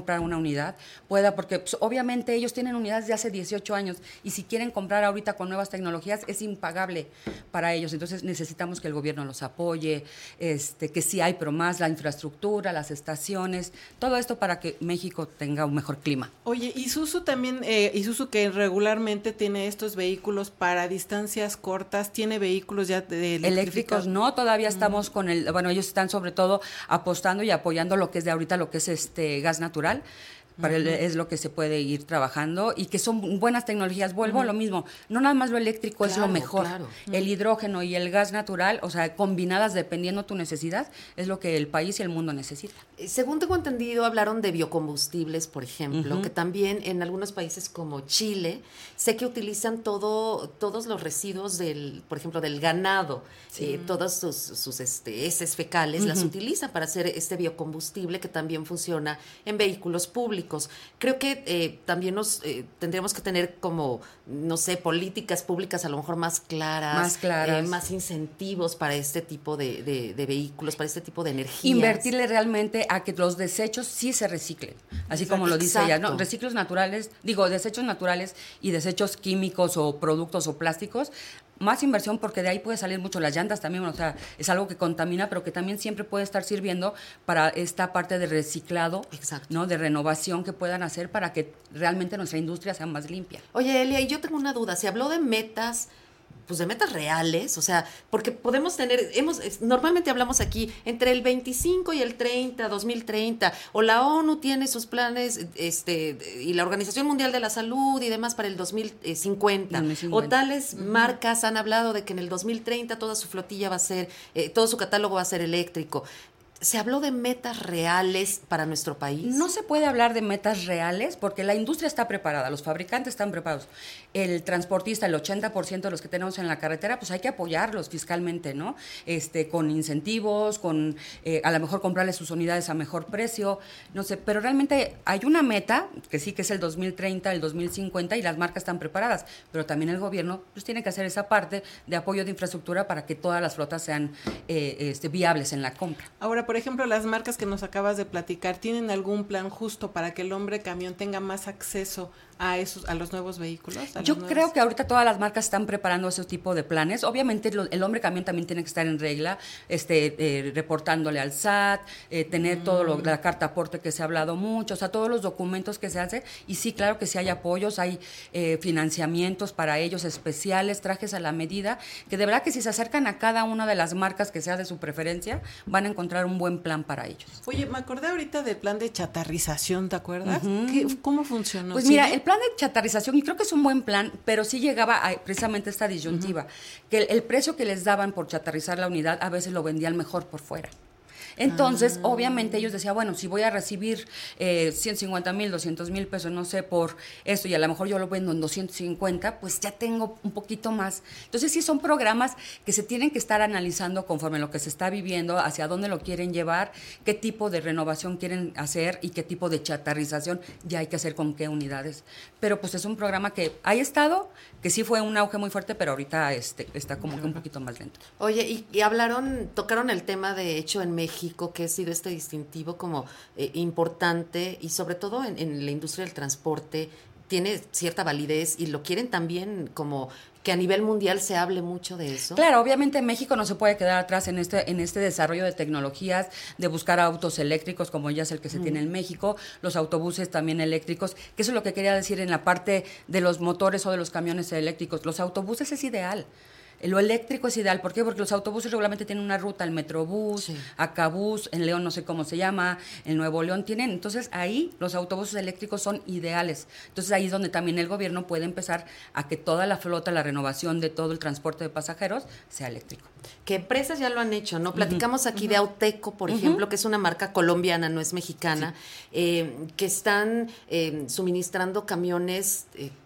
comprar una unidad, pueda, porque pues, obviamente ellos tienen unidades de hace dieciocho años y si quieren comprar ahorita con nuevas tecnologías es impagable para ellos. Entonces necesitamos que el gobierno los apoye, este, que sí hay, pero más la infraestructura, las estaciones, todo esto para que México tenga un mejor clima.
Oye, Isuzu también, eh, Isuzu que regularmente tiene estos vehículos para distancias cortas, ¿tiene vehículos ya de
eléctricos? No, todavía estamos con el, bueno, ellos están sobre todo apostando y apoyando lo que es de ahorita, lo que es este gas natural. Para el, es lo que se puede ir trabajando y que son buenas tecnologías. Vuelvo uh-huh. a lo mismo, no nada más lo eléctrico claro, es lo mejor. Claro. El hidrógeno y el gas natural, o sea, combinadas dependiendo tu necesidad, es lo que el país y el mundo necesita.
Según tengo entendido, hablaron de biocombustibles, por ejemplo, uh-huh. que también en algunos países como Chile, sé que utilizan todo, todos los residuos del, por ejemplo, del ganado, sí. eh, todas sus, sus este, heces fecales, uh-huh. las utilizan para hacer este biocombustible que también funciona en vehículos públicos. Creo que eh, también nos eh, tendríamos que tener como, no sé, políticas públicas a lo mejor más claras,
más, claras.
Eh, más incentivos para este tipo de, de, de vehículos, para este tipo de energía.
Invertirle realmente a que los desechos sí se reciclen, así Exacto. como lo dice ella, ¿no? Reciclos naturales, digo, desechos naturales y desechos químicos o productos o plásticos, más inversión porque de ahí puede salir mucho las llantas también, o sea, es algo que contamina, pero que también siempre puede estar sirviendo para esta parte de reciclado, Exacto. ¿no? De renovación que puedan hacer para que realmente nuestra industria sea más limpia.
Oye, Elia, y yo tengo una duda, se habló de metas, pues de metas reales, o sea, porque podemos tener, hemos normalmente hablamos aquí entre el veinticinco y el treinta, dos mil treinta, o la ONU tiene sus planes, este, y la Organización Mundial de la Salud y demás para el dos mil cincuenta, dos mil cincuenta. O tales uh-huh. marcas han hablado de que en el dos mil treinta toda su flotilla va a ser, eh, todo su catálogo va a ser eléctrico. ¿Se habló de metas reales para nuestro país?
No se puede hablar de metas reales porque la industria está preparada, los fabricantes están preparados. El transportista, el ochenta por ciento de los que tenemos en la carretera, pues hay que apoyarlos fiscalmente, ¿no? Este, con incentivos, con eh, a lo mejor comprarles sus unidades a mejor precio, no sé, pero realmente hay una meta, que sí que es el dos mil treinta, el dos mil cincuenta y las marcas están preparadas, pero también el gobierno pues tiene que hacer esa parte de apoyo de infraestructura para que todas las flotas sean eh, este, viables en la compra.
Ahora, por ejemplo, las marcas que nos acabas de platicar, ¿tienen algún plan justo para que el hombre camión tenga más acceso a esos, a los nuevos vehículos?
Yo creo que ahorita todas las marcas están preparando ese tipo de planes. Obviamente lo, el hombre camión también tiene que estar en regla, este, eh, reportándole al S A T, eh, tener mm. todo lo, la carta aporte que se ha hablado mucho, o sea, todos los documentos que se hacen. Y sí, claro que sí hay apoyos, hay eh, financiamientos para ellos especiales, trajes a la medida, que de verdad que si se acercan a cada una de las marcas que sea de su preferencia, van a encontrar un buen plan para ellos.
Oye, me acordé ahorita del plan de chatarrización, ¿te acuerdas? Uh-huh. ¿Qué, ¿Cómo funcionó?
Pues ¿sí? Mira, el plan de chatarrización, y creo que es un buen plan, pero sí llegaba a precisamente esta disyuntiva, uh-huh. que el, el precio que les daban por chatarrizar la unidad a veces lo vendían mejor por fuera. Entonces, ah. obviamente ellos decían, bueno, si voy a recibir eh, ciento cincuenta mil, doscientos mil pesos, no sé, por esto, y a lo mejor yo lo vendo en doscientos cincuenta, pues ya tengo un poquito más. Entonces, sí son programas que se tienen que estar analizando conforme lo que se está viviendo, hacia dónde lo quieren llevar, qué tipo de renovación quieren hacer y qué tipo de chatarrización ya hay que hacer con qué unidades. Pero pues es un programa que ha estado, que sí fue un auge muy fuerte, pero ahorita este, está como que un poquito más lento.
Oye, y, y hablaron, tocaron el tema de hecho en México, que ha sido este distintivo como eh, importante y sobre todo en, en la industria del transporte tiene cierta validez y lo quieren también como que a nivel mundial se hable mucho de eso.
Claro, obviamente México no se puede quedar atrás en este en este desarrollo de tecnologías, de buscar autos eléctricos, como ya es el que se mm. tiene en México, los autobuses también eléctricos, que eso es lo que quería decir en la parte de los motores o de los camiones eléctricos. Los autobuses es ideal. Lo eléctrico es ideal, ¿por qué? Porque los autobuses regularmente tienen una ruta, el Metrobús, sí. Acabús, en León no sé cómo se llama, en Nuevo León tienen, entonces ahí los autobuses eléctricos son ideales. Entonces ahí es donde también el gobierno puede empezar a que toda la flota, la renovación de todo el transporte de pasajeros sea eléctrico.
Que empresas ya lo han hecho, ¿no? Platicamos uh-huh. aquí uh-huh. de Auteco, por uh-huh. ejemplo, que es una marca colombiana, no es mexicana, sí. eh, que están eh, suministrando camiones eh,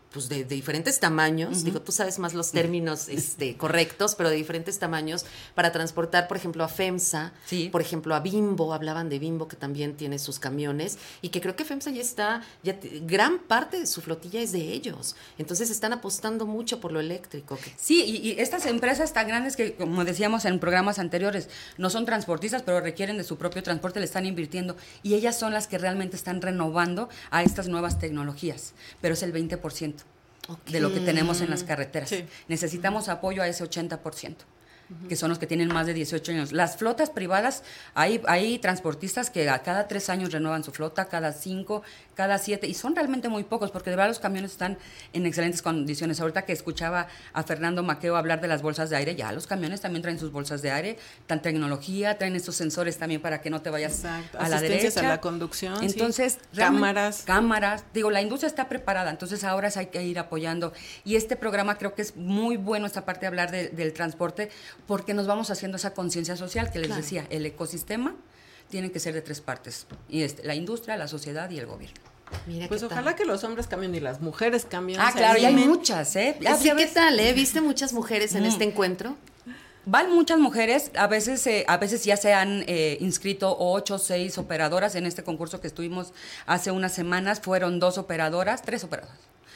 pues de, de diferentes tamaños,
Uh-huh.
digo, tú sabes más los términos este, correctos, pero de diferentes tamaños para transportar, por ejemplo, a FEMSA,
Sí.
por ejemplo, a Bimbo, hablaban de Bimbo que también tiene sus camiones y que creo que FEMSA ya está, ya t- gran parte de su flotilla es de ellos, entonces están apostando mucho por lo eléctrico. Que,
Sí, y, y estas empresas tan grandes que, como decíamos en programas anteriores, no son transportistas, pero requieren de su propio transporte, le están invirtiendo, y ellas son las que realmente están renovando a estas nuevas tecnologías, pero es el veinte por ciento de lo que tenemos en las carreteras.
Sí.
Necesitamos apoyo a ese ochenta por ciento. Que son los que tienen más de dieciocho años. Las flotas privadas, hay, hay transportistas que a cada tres años renuevan su flota, cada cinco, cada siete, y son realmente muy pocos, porque de verdad los camiones están en excelentes condiciones. Ahorita que escuchaba a Fernando Maqueo hablar de las bolsas de aire, ya los camiones también traen sus bolsas de aire, tan tecnología, traen estos sensores también para que no te vayas
Exacto.
a la
Asistencias
derecha.
a la conducción,
Entonces,
sí.
realmente-
Cámaras.
cámaras, digo, la industria está preparada, entonces ahora es hay que ir apoyando. Y este programa creo que es muy bueno, esta parte de hablar de- del transporte, porque nos vamos haciendo esa conciencia social que les
Claro.
decía, el ecosistema tiene que ser de tres partes, y este, la industria, la sociedad y el gobierno.
mira
Pues
qué
ojalá
tal.
que los hombres cambien y las mujeres cambien.
Ah,
se
claro, y hay
animen.
muchas, ¿eh? Ya-
Así,
ya
¿qué
ves,
tal, eh? ¿Viste muchas mujeres en
Mm.
este encuentro?
Van muchas mujeres, a veces, eh, a veces ya se han eh, inscrito ocho o seis operadoras en este concurso que estuvimos hace unas semanas, fueron dos operadoras, tres operadoras.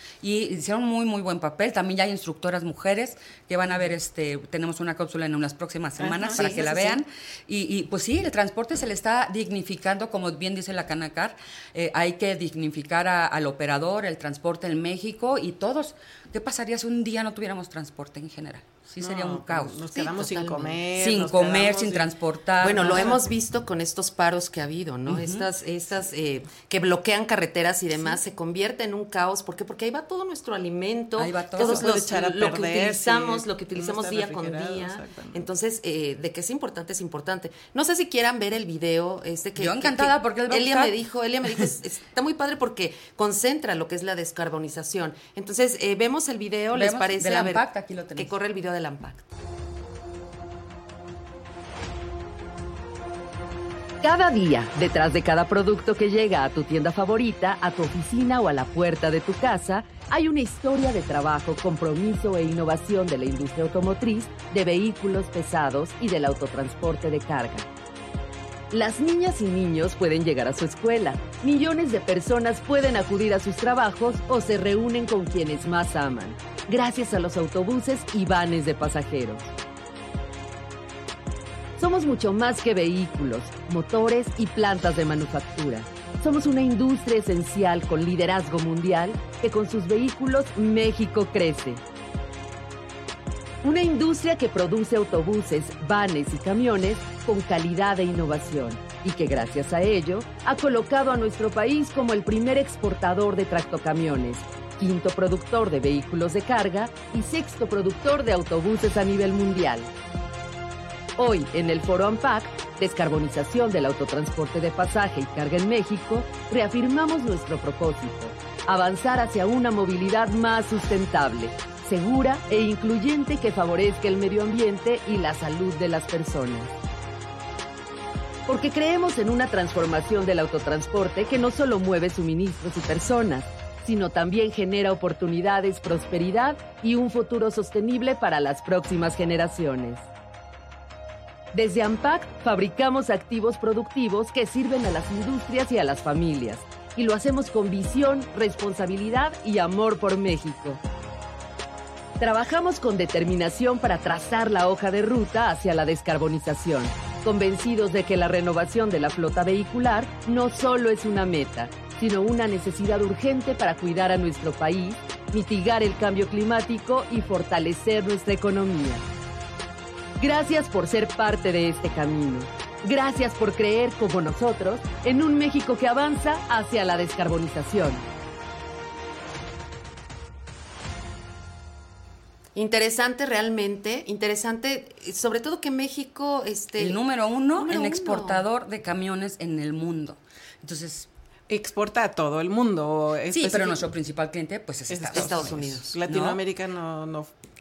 Y hicieron muy, muy buen papel. También ya hay instructoras mujeres que van a ver, este, tenemos una cápsula en unas próximas semanas
Ajá,
para
sí,
que
sí,
la
sí,
vean. Y, y, pues sí, el transporte se le está dignificando, como bien dice la Canacar, eh, hay que dignificar a- al operador, el transporte en México y todos. ¿Qué pasaría si un día no tuviéramos transporte en general? Sí,
No,
sería un caos.
Nos
Sí,
quedamos sin
totalmente.
comer.
Sin
nos
comer,
quedamos
sin transportar.
Bueno, lo
¿no?
hemos visto con estos paros que ha habido, ¿no? Estas, estas eh, que bloquean carreteras y demás, se convierte en un caos. ¿Por qué? Porque ahí va todo nuestro alimento,
Ahí va todo.
todos
Se puede
los,
echar a
lo que
perder,
utilizamos,
sí,
lo que
no
utilizamos
está
día con
refrigerado,
día.
exactamente.
Entonces, eh, de que es importante, es importante. No sé si quieran ver el video este que
Yo
que-
encantada,
que
porque él va a
Elia
buscar.
me dijo, Elia me dijo, es- está muy padre porque concentra lo que es la descarbonización. Entonces, eh, vemos el video, ¿les
Vemos
parece?
del
A ver,
Ampact, aquí lo tenemos.
que corre el video del Ampact.
Cada día, detrás de cada producto que llega a tu tienda favorita, a tu oficina o a la puerta de tu casa, hay una historia de trabajo, compromiso e innovación de la industria automotriz, de vehículos pesados y del autotransporte de carga. Las niñas y niños pueden llegar a su escuela, millones de personas pueden acudir a sus trabajos o se reúnen con quienes más aman, gracias a los autobuses y vanes de pasajeros. Somos mucho más que vehículos, motores y plantas de manufactura. Somos una industria esencial con liderazgo mundial que con sus vehículos México crece. Una industria que produce autobuses, vanes y camiones con calidad e innovación y que gracias a ello ha colocado a nuestro país como el primer exportador de tractocamiones, quinto productor de vehículos de carga y sexto productor de autobuses a nivel mundial. Hoy, en el Foro Ampact, Descarbonización del autotransporte de pasaje y carga en México, reafirmamos nuestro propósito, avanzar hacia una movilidad más sustentable, segura e incluyente que favorezca el medio ambiente y la salud de las personas. Porque creemos en una transformación del autotransporte que no solo mueve suministros y personas, sino también genera oportunidades, prosperidad y un futuro sostenible para las próximas generaciones. Desde Ampact fabricamos activos productivos que sirven a las industrias y a las familias, y lo hacemos con visión, responsabilidad y amor por México. Trabajamos con determinación para trazar la hoja de ruta hacia la descarbonización, convencidos de que la renovación de la flota vehicular no solo es una meta, sino una necesidad urgente para cuidar a nuestro país, mitigar el cambio climático y fortalecer nuestra economía. Gracias por ser parte de este camino. Gracias por creer, como nosotros, en un México que avanza hacia la descarbonización.
Interesante realmente, interesante, sobre todo que México... Este,
el número uno
número
en
uno.
exportador de camiones en el mundo. Entonces...
Exporta a todo el mundo.
Sí, pero nuestro principal cliente pues es,
Es
Estados,
Estados
Unidos.
Unidos.
Latinoamérica no, no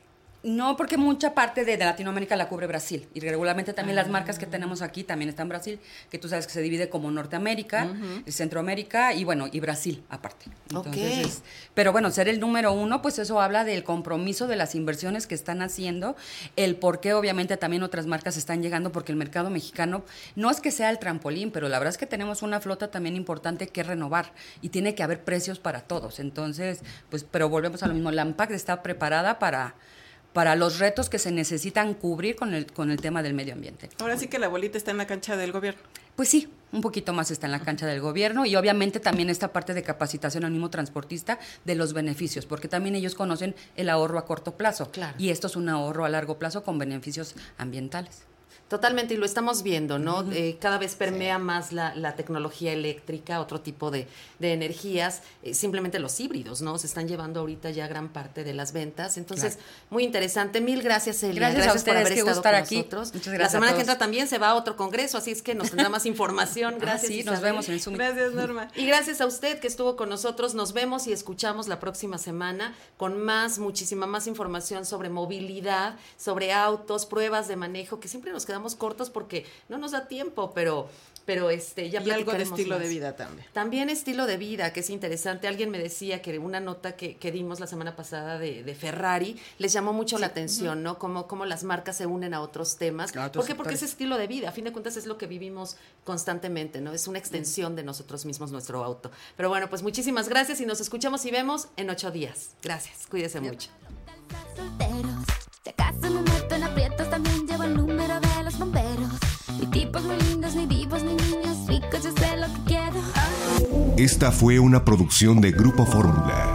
No, porque mucha parte de, de Latinoamérica la cubre Brasil. Y regularmente también ah. las marcas que tenemos aquí también están en Brasil, que tú sabes que se divide como Norteamérica, uh-huh. Centroamérica y bueno, y Brasil aparte. Entonces, okay. es, pero bueno, ser el número uno, pues eso habla del compromiso de las inversiones que están haciendo, el por qué obviamente también otras marcas están llegando, porque el mercado mexicano no es que sea el trampolín, pero la verdad es que tenemos una flota también importante que renovar y tiene que haber precios para todos. Entonces, pues, pero volvemos a lo mismo, la ANPAC está preparada para... para los retos que se necesitan cubrir con el, con el tema del medio ambiente.
Ahora sí que la bolita está en la cancha del gobierno.
Pues sí, un poquito más está en la cancha del gobierno y obviamente también esta parte de capacitación al mismo transportista de los beneficios, porque también ellos conocen el ahorro a corto plazo. Claro. Y esto es un ahorro a largo plazo con beneficios ambientales.
Totalmente, y lo estamos viendo, ¿no? Uh-huh. Eh, cada vez permea sí. más la, la tecnología eléctrica, otro tipo de, de energías, eh, simplemente los híbridos, ¿no? Se están llevando ahorita ya gran parte de las ventas. Entonces, claro. muy interesante. Mil gracias, Elia.
Gracias, gracias a ustedes, por haber estado
estar
con
aquí. Nosotros.
Muchas gracias.
La semana que entra también se va a otro congreso, así es que nos tendrá más información. Gracias.
Ah, sí, nos vemos en el Zoom.
Gracias, Norma.
Y gracias a usted que estuvo con nosotros. Nos vemos y escuchamos la próxima semana con más, muchísima más información sobre movilidad, sobre autos, pruebas de manejo, que siempre nos quedamos cortos porque no nos da tiempo, pero pero este ya
y algo de estilo
más.
de vida también.
También estilo de vida, que es interesante. Alguien me decía que una nota que, que dimos la semana pasada de, de Ferrari les llamó mucho sí. la atención, uh-huh. ¿no? Cómo, cómo las marcas se unen a otros temas. A otros ¿Por qué? Porque es estilo de vida. A fin de cuentas es lo que vivimos constantemente, ¿no? Es una extensión uh-huh. de nosotros mismos, nuestro auto. Pero bueno, pues muchísimas gracias y nos escuchamos y vemos en ocho días. Gracias. Cuídese yep. mucho.
Si acaso me meto en aprietos, también llevo el número de los bomberos. Ni tipos muy lindos, ni vivos, ni niños ricos, yo sé lo que quiero.
Esta fue una producción de Grupo Fórmula.